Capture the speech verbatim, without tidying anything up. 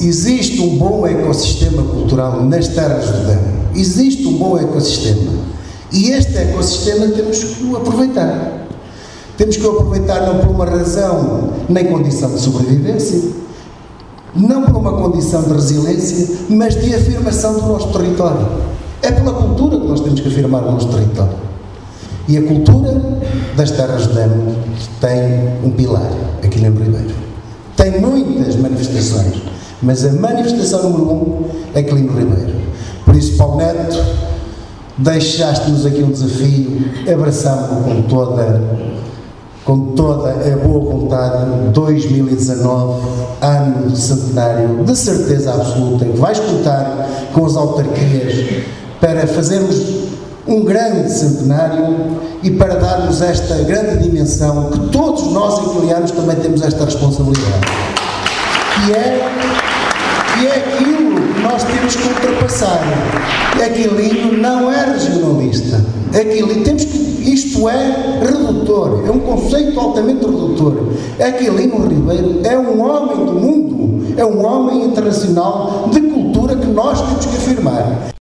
existe um bom ecossistema cultural nas terras do Dão. Existe um bom ecossistema. E este ecossistema temos que o aproveitar. Temos que o aproveitar não por uma razão nem condição de sobrevivência, não por uma condição de resiliência, mas de afirmação do nosso território. É pela cultura que nós temos que afirmar o nosso território. E a cultura das terras do Dão tem um pilar, aqui em Ribeiro. Tem muitas manifestações, mas a manifestação número um é Quilino Ribeiro. Por isso, Paulo Neto, deixaste-nos aqui um desafio, abraçamos-lo com toda, com toda a boa vontade. Dois mil e dezanove, ano de centenário, de certeza absoluta, vais contar com as autarquias para fazermos um grande centenário e para darmos esta grande dimensão que todos nós inquilianos também temos esta responsabilidade, que é, que é aquilo que nós temos que ultrapassar. Aquilo não é regionalista, aquilo temos que, isto é redutor, é um conceito altamente redutor. Aquilino Ribeiro é um homem do mundo, é um homem internacional de cultura que nós temos que afirmar.